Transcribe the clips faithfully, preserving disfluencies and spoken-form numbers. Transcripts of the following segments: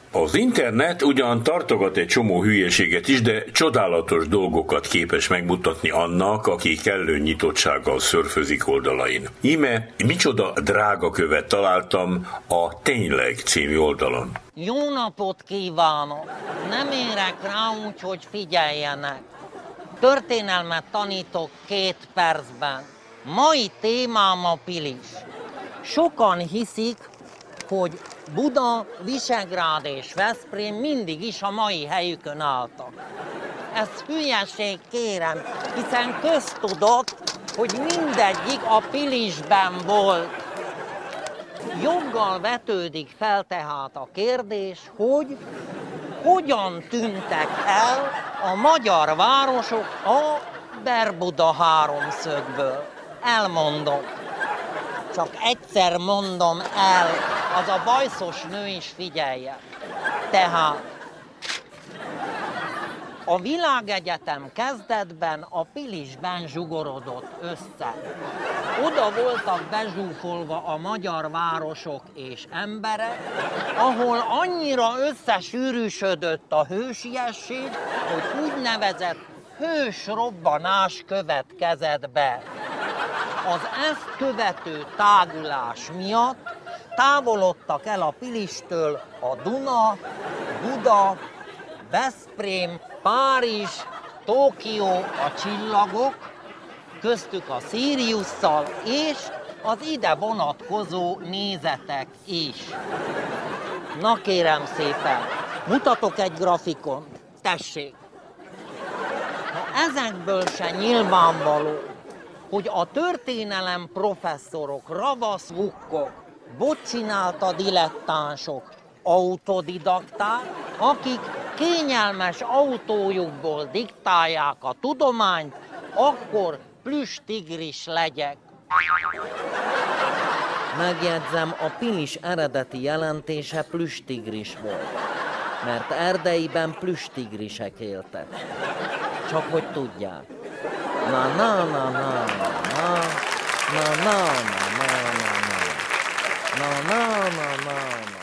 Az internet ugyan tartogat egy csomó hülyeséget is, de csodálatos dolgokat képes megmutatni annak, aki kellő nyitottsággal szörfözik oldalain. Íme micsoda drága követ találtam a Tényleg című oldalon. Jó napot kívánok! Nem érek rá, úgyhogy figyeljenek. Történelmet tanítok két percben. Mai témám a Pilis. Sokan hiszik, hogy Buda, Visegrád és Veszprém mindig is a mai helyükön álltak. Ez hülyeség, kérem, hiszen köztudott, hogy mindegyik a Pilisben volt. Joggal vetődik fel tehát a kérdés, hogy hogyan tűntek el a magyar városok a Bermuda háromszögből. Elmondom. Csak egyszer mondom el, az a bajszos nő is figyelje. Tehát a világegyetem kezdetben a Pilisben zsugorodott össze. Oda voltak bezsúfolva a magyar városok és emberek, ahol annyira összesűrűsödött a hősiesség, hogy úgynevezett hősrobbanás következett be. Az ezt követő tágulás miatt távolodtak el a Pilistől a Duna, Buda, Veszprém, Párizs, Tokió, a csillagok, köztük a Siriusszal és az ide vonatkozó nézetek is. Na kérem szépen, mutatok egy grafikon, tessék. Ha ezekből se nyilvánvaló, hogy a történelem professzorok, ravasz vukkok, botcsinálta dilettánsok, autodidakták, akik kényelmes autójukból diktálják a tudományt, akkor plüss tigris legyek. Megjegyzem, a Pilis eredeti jelentése plüss tigris volt, mert Erdeiben plüss tigrisek éltek. Csak hogy tudják. Na na na na na na na na na na na na na.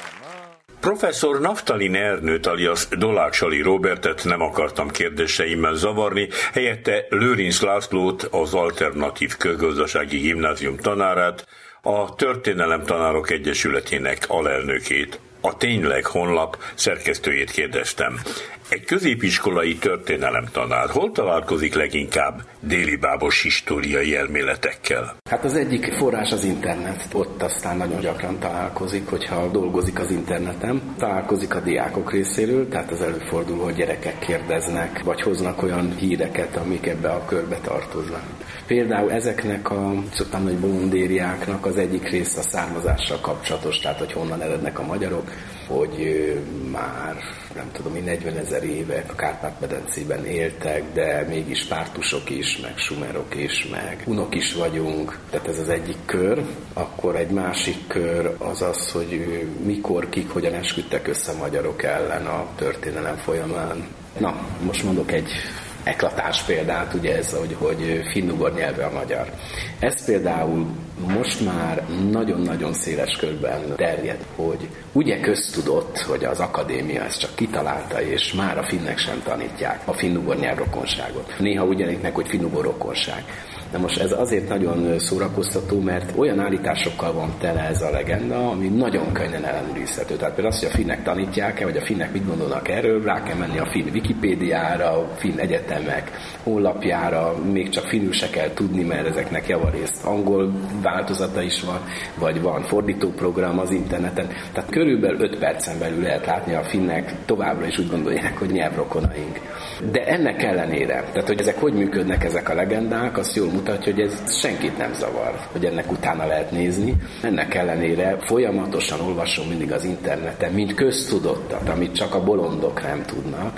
Professzor Naftalin Ernőt alias Doláksali Robertet nem akartam kérdéseimmel zavarni, helyette Lőrinc Lászlót, az Alternatív Közgazdasági Gimnázium tanárát, a Történelemtanárok Egyesületének alelnökét, a Tényleg honlap szerkesztőjét kérdeztem. Egy középiskolai történelemtanár hol találkozik leginkább délibábos históriai elméletekkel? Hát az egyik forrás az internet. Ott aztán nagyon gyakran találkozik, hogyha dolgozik az interneten. Találkozik a diákok részéről, tehát az előfordul, hogy gyerekek kérdeznek, vagy hoznak olyan híreket, amik ebbe a körbe tartoznak. Például ezeknek a szoktam, hogy bolondériáknak az egyik része a származással kapcsolatos, tehát hogy honnan erednek a magyarok, hogy már nem tudom, negyvenezer éve a Kárpát-medencében éltek, de mégis pártusok is, meg sumerok is, meg hunok is vagyunk. Tehát ez az egyik kör. Akkor egy másik kör az az, hogy mikor, kik, hogyan esküdtek össze magyarok ellen a történelem folyamán. Na, most mondok egy eklatáns példát, ugye ez, hogy, hogy finnugor nyelve a magyar. Ez például most már nagyon-nagyon széles körben terjed, hogy ugye köztudott, hogy az akadémia ezt csak kitalálta, és már a finnek sem tanítják a finnugor nyelv rokonságot. Néha úgy jelenik meg, hogy finnugor rokonság. Na most ez azért nagyon szórakoztató, mert olyan állításokkal van tele ez a legenda, ami nagyon könnyen ellenőrizhető. Tehát például azt, hogy a finnek tanítják-e, vagy a finnek mit gondolnak erről, rá kell menni a finn Wikipédiára, a finn egyetemek honlapjára, még csak finnül se kell tudni, mert ezeknek javarészt angol változata is van, vagy van fordítóprogram az interneten. Tehát körülbelül öt percen belül lehet látni, a finnek továbbra is úgy gondolják, hogy nyelvrokonaink. De ennek ellenére, tehát hogy ezek hogy működnek ezek a legendák, azt jól mutatja, hogy ez senkit nem zavar, hogy ennek utána lehet nézni. Ennek ellenére folyamatosan olvasom mindig az interneten, mint köztudottat, amit csak a bolondok nem tudnak,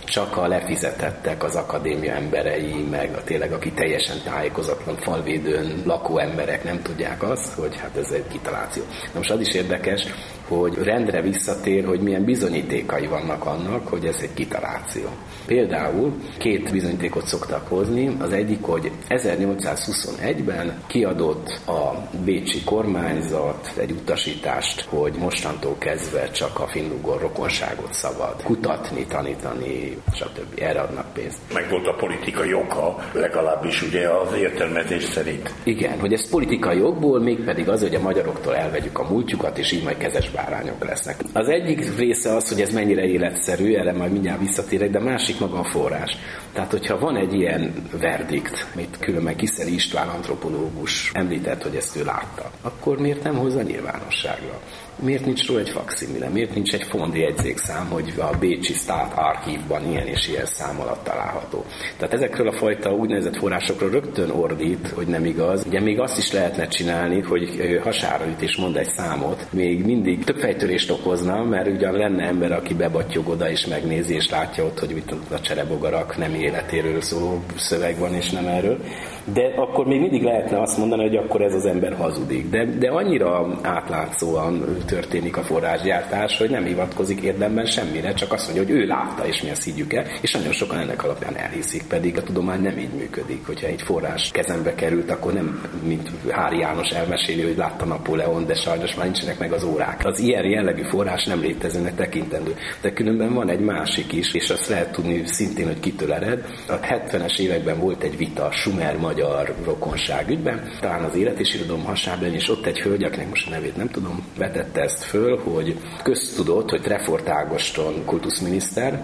csak a lefizetettek, az akadémia emberei, meg a tényleg, aki teljesen tájékozatlan falvédőn lakó emberek nem tudják azt, hogy hát ez egy kitaláció. Na most az is érdekes, hogy rendre visszatér, hogy milyen bizonyítékai vannak annak, hogy ez egy kitaláció. Például két bizonyítékot szoktak hozni, az egyik, hogy ezernyolcszázhuszonegyben kiadott a bécsi kormányzat egy utasítást, hogy mostantól kezdve csak a finn-ugor rokonságot szabad kutatni, tanítani, stb. Erre adnak pénzt. Meg volt a politikai oka, legalábbis ugye az értelmezés szerint. Igen, hogy ez politikai okból, mégpedig az, hogy a magyaroktól elvegyük a múltjukat, és így majd kezes bárányok lesznek. Az egyik része az, hogy ez mennyire életszerű, erre majd mindjárt visszatérek, de másik maga a forrás. Tehát, hogyha van egy ilyen verdikt, amit különben Kiszeli István antropológus említett, hogy ezt ő látta, akkor miért nem hozza nyilvánosságra? Miért nincs róla egy fakszimile? Miért nincs egy fondi jegyzékszám, hogy a bécsi Stát Archívban ilyen és ilyen szám alatt található? Tehát ezekről a fajta úgynevezett forrásokról rögtön ordít, hogy nem igaz. Ugye még azt is lehetne csinálni, hogy hasára üt és mond egy számot, még mindig több fejtörést okozna, mert ugyan lenne ember, aki bebattyog oda és megnézi, és látja ott, hogy mit a cserebogarak nem életéről szóló szöveg van, és nem erről. De akkor még mindig lehetne azt mondani, hogy akkor ez az ember hazudik. De, de annyira átlátszóan történik a forrásgyártás, hogy nem hivatkozik érdemben semmire, csak azt mondja, hogy ő látta, és mi ezt higgyük el, és nagyon sokan ennek alapján elhiszik, pedig a tudomány nem így működik. Hogyha egy forrás kezembe került, akkor nem, mint Hári János elmeséli, hogy látta Napóleon, de sajnos már nincsenek meg az órák. Az ilyen jellegű forrás nem létezőnek tekintendő. De különben van egy másik is, és azt lehet tudni szintén, hogy kitől ered. A hetvenes években volt egy vita sumer-magyar rokonság ügyben, talán az Élet és Irodalom hasában, és ott egy hölgy, akinek most a nevét nem tudom, vetette ezt föl, hogy köztudott, hogy Trefort Ágoston kultuszminiszter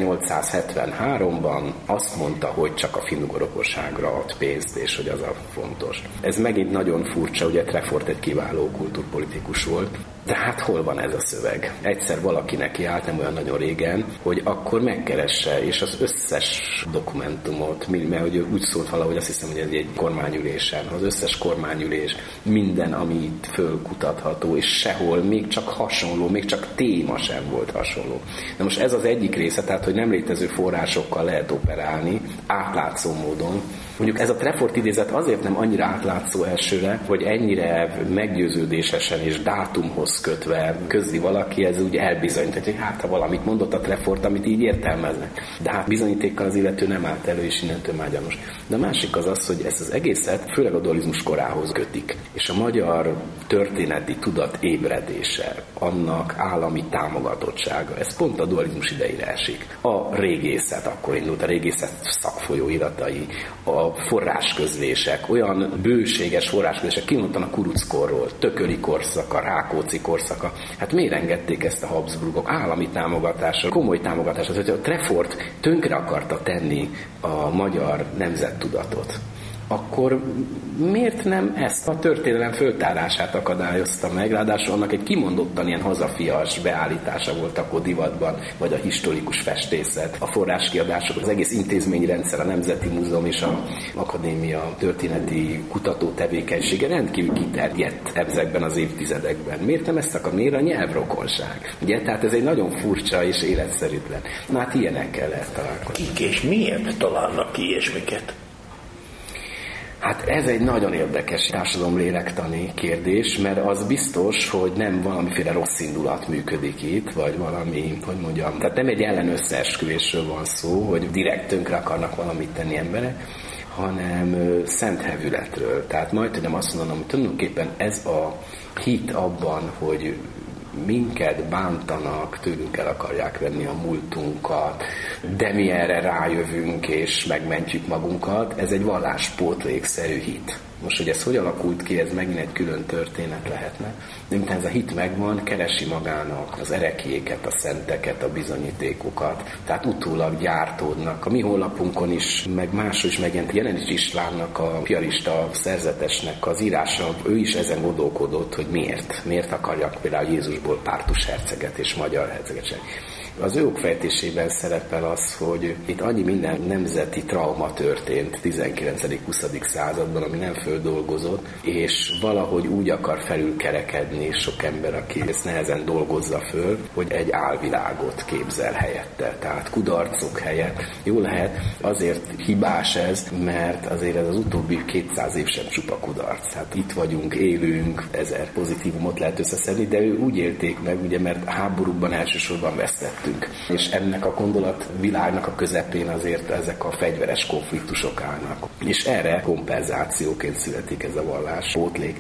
ezernyolcszázhetvenháromban azt mondta, hogy csak a finn-ugor rokonságra ad pénzt, és hogy az a fontos. Ez megint nagyon furcsa, ugye Trefort egy kiváló kultúrpolitikus volt. De hát hol van ez a szöveg? Egyszer valaki neki állt, nem olyan nagyon régen, hogy akkor megkeresse, és az összes dokumentumot, mert hogy úgy szólt valahogy, azt hiszem, hogy ez egy kormányülésen, az összes kormányülés, minden, ami itt fölkutatható, és sehol még csak hasonló, még csak téma sem volt hasonló. Na most ez az egyik része, tehát, hogy nem létező forrásokkal lehet operálni, átlátszó módon. Mondjuk ez a Trefort idézet azért nem annyira átlátszó elsőre, hogy ennyire meggyőződésesen és dátumhoz kötve közli valaki, ez úgy elbizonyít, hogy hát ha valamit mondott a Trefort, amit így értelmeznek. De hát bizonyítékkal az illető nem állt elő, és innentől már gyanús. De a másik az az, hogy ezt az egészet főleg a dualizmus korához kötik. És a magyar történeti tudat ébredése, annak állami támogatottsága, ez pont a dualizmus idejére esik. A régészet akkor indult, a régészet szakfolyóiratai, a forrásközlések, olyan bőséges forrásközlések, kimondtan a kuruckorról, Tököli korszaka, Rákóczi korszaka. Hát miért engedték ezt a Habsburgok? Állami támogatásra, komoly támogatásra. Hogy a Trefort tönkre akarta tenni a magyar nemzettudatot, akkor miért nem ezt a történelem föltárását akadályozta meg? Ráadásul annak egy kimondottan ilyen hazafias beállítása volt akkor divatban, vagy a historikus festészet, a forráskiadások, az egész intézményrendszer, a Nemzeti Múzeum és az Akadémia történeti kutató tevékenysége rendkívül kiterjedt ezekben az évtizedekben. Miért nem ezt akar? Miért a nyelvrokonság? Ugye? Tehát ez egy nagyon furcsa és életszerűtlen. Na hát ilyenekkel lehet találkozni. Kik és miért találnak ki ilyesmiket? Hát ez egy nagyon érdekes társadalomlélektani kérdés, mert az biztos, hogy nem valamiféle rossz indulat működik itt, vagy valami, hogy mondjam, tehát nem egy ellenösszeesküvésről van szó, hogy direkt tönkre akarnak valamit tenni emberek, hanem szent hevületről. Tehát majd tudom azt mondanom, hogy tulajdonképpen ez a hit abban, hogy minket bántanak, tőlünk el akarják venni a múltunkat, de mi erre rájövünk és megmentjük magunkat, ez egy valláspótlékszerű hit. Most, hogy ez hogy alakult ki, ez megint egy külön történet lehetne. De miután ez a hit megvan, keresi magának az ereklyéket, a szenteket, a bizonyítékokat, tehát utólag gyártódnak. A mi honlapunkon is, meg máshol is megjelent Jelenics Istvánnak, a piarista szerzetesnek az írása, ő is ezen gondolkodott, hogy miért. Miért akarjak például Jézusból Pártus herceget és magyar herceget sem. Az ő okfejtésében szerepel az, hogy itt annyi minden nemzeti trauma történt tizenkilencedik-huszadik században, ami nem földolgozott, és valahogy úgy akar felülkerekedni sok ember, aki ezt nehezen dolgozza föl, hogy egy álvilágot képzel helyette. Tehát kudarcok helyett. Jó lehet, azért hibás ez, mert azért ez az utóbbi kétszáz év sem csupa kudarc. Hát itt vagyunk, élünk, ezer pozitívumot lehet összeszedni, de ő úgy élték meg, ugye, mert háborúban elsősorban vesztettünk. És ennek a gondolatvilágnak a közepén azért ezek a fegyveres konfliktusok állnak. És erre kompenzációként születik ez a vallás, pótlék.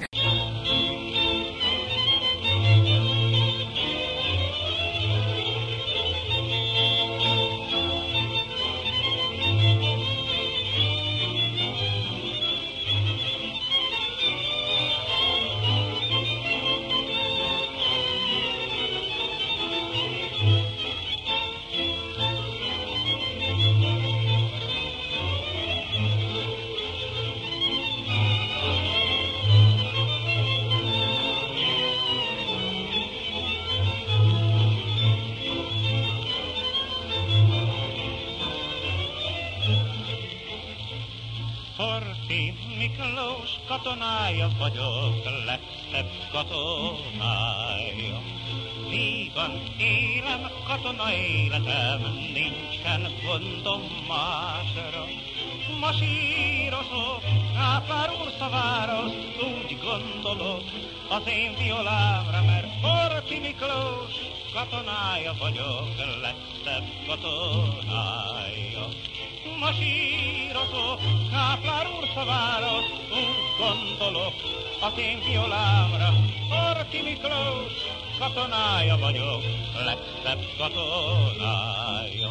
Miklós katonája vagyok, legszebb katonája. Vígan élem katona életem, nincsen gondom másra. Masírozok, Káplár úr szavára, úgy gondolok az én violámra, mert Horthy Miklós katonája vagyok, legszebb katonája. Masírozok, Káplár úr szavára, úgy gondolok az én violámra. Horthy Miklós katonája vagyok, legszebb katonája.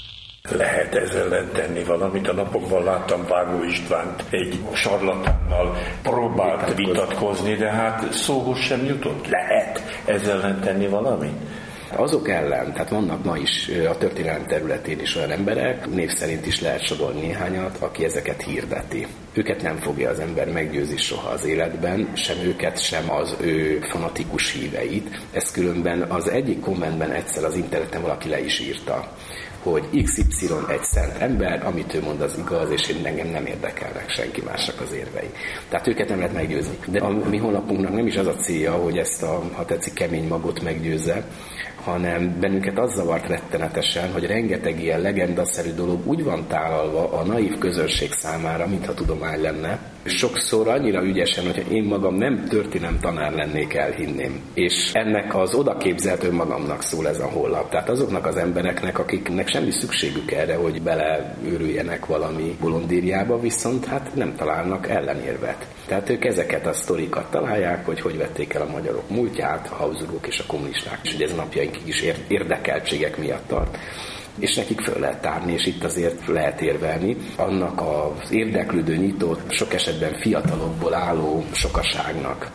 Lehet ezzel ellen tenni valamit? A napokban láttam Vágó Istvánt egy sarlatánnal próbált vitatkozni, de hát szóhoz sem jutott. Lehet ezzel ellen tenni valamit? Azok ellen, tehát vannak ma is a történelem területén is olyan emberek, név szerint is lehet sorolni néhányat, aki ezeket hirdeti. Őket nem fogja az ember meggyőzni soha az életben, sem őket, sem az ő fanatikus híveit. Ezt különben az egyik kommentben egyszer az interneten valaki le is írta, hogy iksz ipszilon egy szent ember, amit ő mond az igaz, és én engem nem érdekelnek senki másnak az érvei. Tehát őket nem lehet meggyőzni. De a mi honlapunknak nem is az a célja, hogy ezt a, ha tetszik, kemény magot meggyőzze, hanem bennünket az zavart rettenetesen, hogy rengeteg ilyen legendaszerű dolog úgy van tálalva a naív közönség számára, mintha tudomány lenne. Sokszor annyira ügyesen, hogyha én magam nem történelem tanár lennék, elhinném. És ennek az odaképzelt önmagamnak szól ez a honlap. Tehát azoknak az embereknek, akiknek semmi szükségük erre, hogy beleőrüljenek valami bolondériába, viszont hát nem találnak ellenérvet. Tehát ők ezeket a sztorikat találják, hogy hogy vették el a magyarok múltját, a Habsburgok és a kommunisták, és hogy ez napjainkig is érdekeltségek miatt tart. És nekik föl lehet tárni, és itt azért lehet érvelni. Annak az érdeklődő, nyitott, sok esetben fiatalokból álló sokaságnak,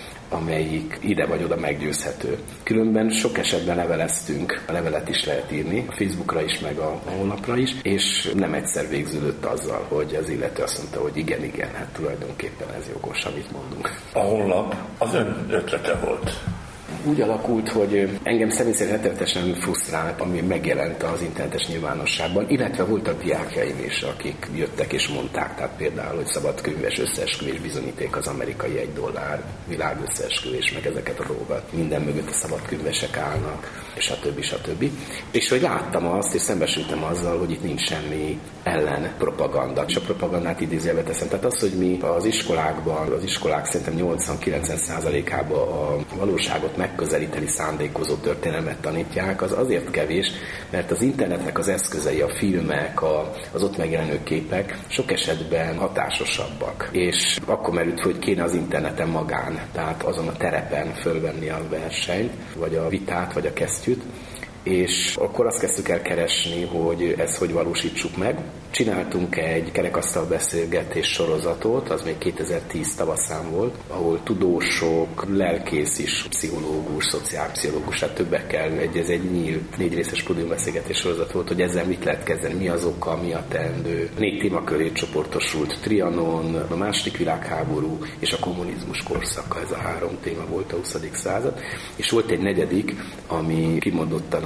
amelyik ide vagy oda meggyőzhető. Különben sok esetben leveleztünk, a levelet is lehet írni, a Facebookra is, meg a honlapra is, és nem egyszer végződött azzal, hogy az illető azt mondta, hogy igen, igen, hát tulajdonképpen ez jogos, amit mondunk. A honlap az ön ötlete volt. Úgy alakult, hogy engem személy szerint rettenetesen frusztrált, ami megjelent az internetes nyilvánosságban, illetve voltak diákjaim is, akik jöttek és mondták, tehát például, hogy szabadkönyves összeesküvés bizonyíték az amerikai egy dollár, világösszeesküvés, meg ezeket a dolgokat. Minden mögött a szabadkönyvesek állnak, és a többi, a többi. És hogy láttam azt, és szembesültem azzal, hogy itt nincs semmi ellen propaganda. És a propagandát idézőjelbe teszem. Tehát az, hogy mi az iskolákban, az iskolák szerintem nyolcvan-kilencven százalékában a valóságot megközelíteni szándékozó történelmet tanítják, az azért kevés, mert az internetnek az eszközei, a filmek, a, az ott megjelenő képek sok esetben hatásosabbak. És akkor merült, hogy kéne az interneten magán, tehát azon a terepen fölvenni a versenyt, vagy a vitát, vagy a kesztyűt, és akkor azt kezdtük el keresni, hogy ezt hogy valósítsuk meg. Csináltunk egy kerekasztal beszélgetés sorozatot, az még kétezer-tíz tavaszán volt, ahol tudósok, lelkész is, pszichológus, szociálpszichológus, hát többekkel egy, ez egy nyílt, négy részes pódiumbeszélgetés sorozat volt, hogy ezzel mit lehet kezdeni, mi az oka, mi a teendő. Négy témaköré csoportosult: Trianon, a második világháború és a kommunizmus korszaka, ez a három téma volt a huszadik század. És volt egy negyedik, ami kimondottan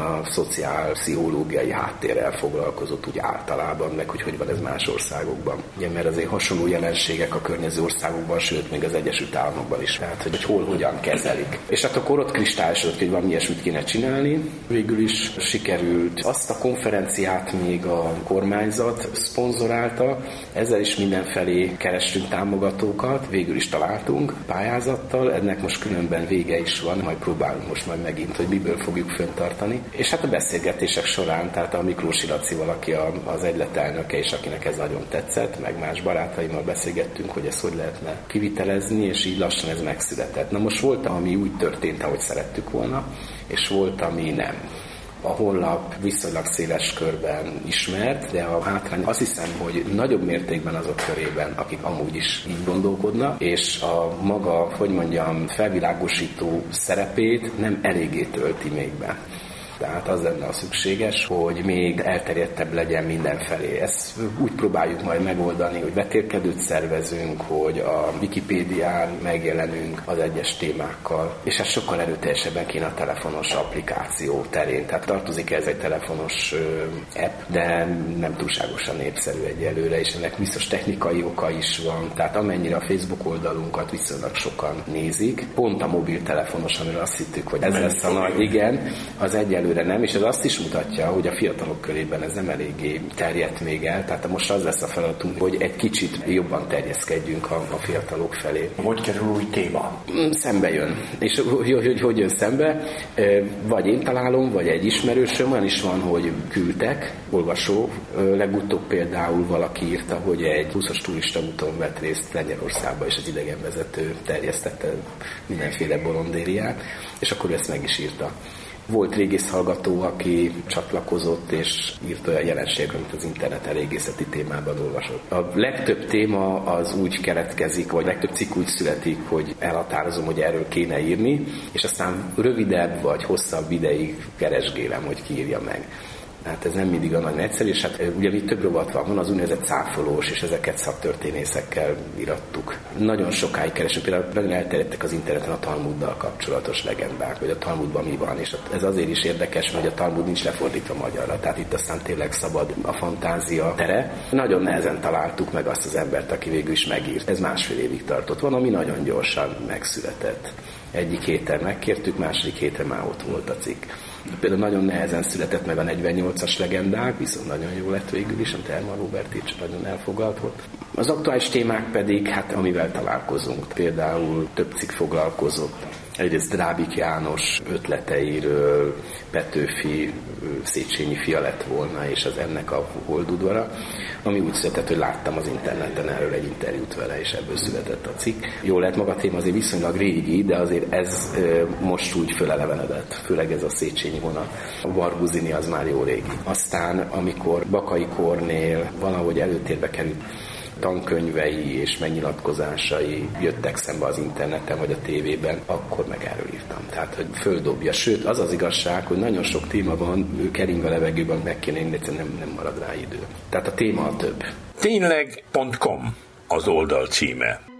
a szociálpszichológiai háttérrel foglalkozott úgy általában, meg hogy hogy van ez más országokban. Ugye, mert azért hasonló jelenségek a környező országokban, sőt, még az Egyesült Államokban is. Tehát, hogy hol, hogyan kezelik. És hát akkor ott kristályosodott, hogy valami ilyesmit kéne csinálni. Végül is sikerült. Azt a konferenciát még a kormányzat szponzorálta, ezzel is mindenfelé kerestünk támogatókat, végül is találtunk pályázattal, ennek most különben vége is van, majd próbálunk most majd megint, hogy miből fogjuk fenntartani. És hát a beszélgetések során, tehát a Miklósi Lacival, aki az egylet elnöke, és akinek ez nagyon tetszett, meg más barátaimmal beszélgettünk, hogy ezt hogy lehetne kivitelezni, és így lassan ez megszületett. Na most volt, ami úgy történt, ahogy szerettük volna, és volt, ami nem. A honlap viszonylag széles körben ismert, de a hátrány azt hiszem, hogy nagyobb mértékben azok körében, akik amúgy is így gondolkodnak, és a maga, hogy mondjam, felvilágosító szerepét nem eléggé tölti még be. Tehát az lenne a szükséges, hogy még elterjedtebb legyen mindenfelé. Ezt úgy próbáljuk majd megoldani, hogy vetélkedőt szervezünk, hogy a Wikipédián megjelenünk az egyes témákkal, és ez sokkal erőteljesebben kéne a telefonos applikáció terén. Tehát tartozik ez egy telefonos app, de nem túlságosan népszerű egyelőre, és ennek biztos technikai oka is van. Tehát amennyire a Facebook oldalunkat viszonylag sokan nézik, pont a mobiltelefonos, amiről azt hittük, hogy ez lesz a nagy, igen, az egyelőre nem, és ez azt is mutatja, hogy a fiatalok körében ez nem eléggé terjedt még el, tehát most az lesz a feladatunk, hogy egy kicsit jobban terjeszkedjünk a, a fiatalok felé. Hogy kerül új téma? Szembe jön. És hogy, hogy, hogy jön szembe? Vagy én találom, vagy egy ismerősöm, olyan is van, hogy küldtek, olvasó. Legutóbb például valaki írta, hogy egy húszas turista úton vett részt Lengyelországba, és az idegenvezető terjesztette mindenféle bolondériát, és akkor ezt meg is írta. Volt régész hallgató, aki csatlakozott és írt olyan jelenségeket, amit az interneten régészeti témában olvasott. A legtöbb téma az úgy keletkezik, vagy legtöbb cikk úgy születik, hogy elhatározom, hogy erről kéne írni, és aztán rövidebb vagy hosszabb ideig keresgélem, hogy ki írja meg. Hát ez nem mindig a nagy egyszerű, és hát ugye mi több rovat van, van az úgynevezett cáfolós, és ezeket szaktörténészekkel irattuk. Nagyon sokáig keresünk, például nagyon elterjedtek az interneten a Talmuddal kapcsolatos legendák, vagy a Talmudban mi van, és ez azért is érdekes, mert a Talmud nincs lefordítva magyarra, tehát itt aztán tényleg szabad a fantázia tere. Nagyon nehezen találtuk meg azt az embert, aki végül is megírt. Ez másfél évig tartott. Van, ami nagyon gyorsan megszületett. Egyik héten megkértük, második héten már ott volt a cikk. Például nagyon nehezen született meg a negyvennyolcas legendák, viszont nagyon jó lett végül is, amit Herman Robert is nagyon elfoglalt volt. Az aktuális témák pedig, hát amivel találkozunk, például több cikk foglalkozott. Egyrészt Drábik János ötleteiről, Petőfi Széchenyi fia lett volna, és az ennek a holdudvara, ami úgy született, hogy láttam az interneten erről egy interjút vele, és ebből született a cikk. Jó lehet, maga a téma azért viszonylag régi, de azért ez most úgy fölelevenedett, főleg ez a Széchenyi vonat. A Barbuzini az már jó régi. Aztán, amikor Bakai Kornél valahogy előtérbe került, tankönyvei és megnyilatkozásai jöttek szembe az interneten vagy a tévében, akkor meg erről írtam. Tehát, hogy földobja. Sőt, az az igazság, hogy nagyon sok téma van, ő kering a levegőben, meg kéne írni, nem, nem marad rá idő. Tehát a téma a több. Tényleg pont com az oldal címe.